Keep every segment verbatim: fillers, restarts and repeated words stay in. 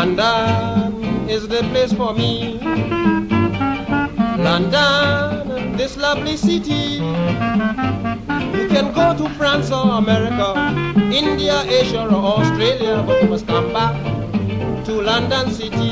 London is the place for me. London, this lovely city. You can go to France or America, India, Asia or Australia, but you must come back to London City.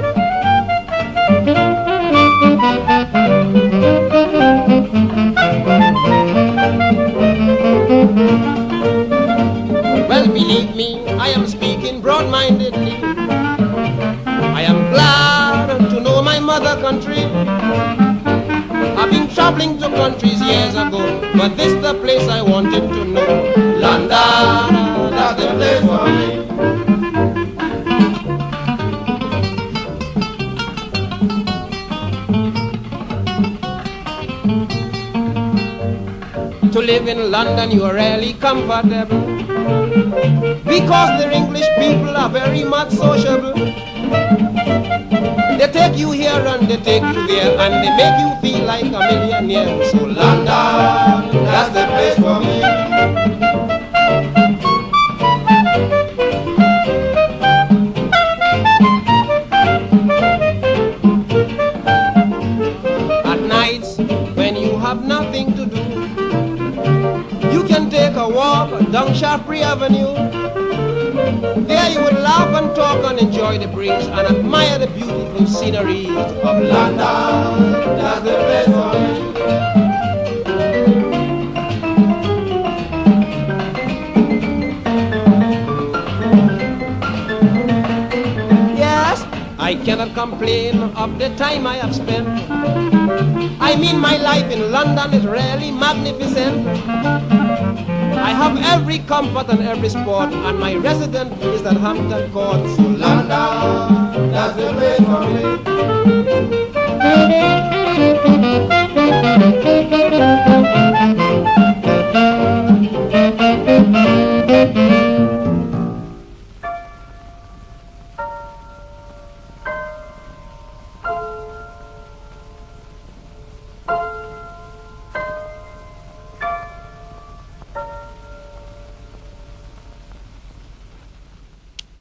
Well, believe me, I am speaking broad-mindedly. I am glad to know my mother country. I've been traveling to countries years ago, but this the place I wanted to know. London, that's the place for me. To live in London you are really comfortable, because the English people are very much sociable. They take you here and they take you there, and they make you feel like a millionaire. So London, that's the place for me. At nights when you have nothing to do, you can take a walk down Shaftesbury Avenue. There you would laugh and talk and enjoy the breeze and admire the beautiful scenery of London. That's the place for me. Yes, I cannot complain of the time I have spent. I mean, my life in London is really magnificent. I have every comfort and every sport, and my residence is at Hampton Court. So London, that's the place for me.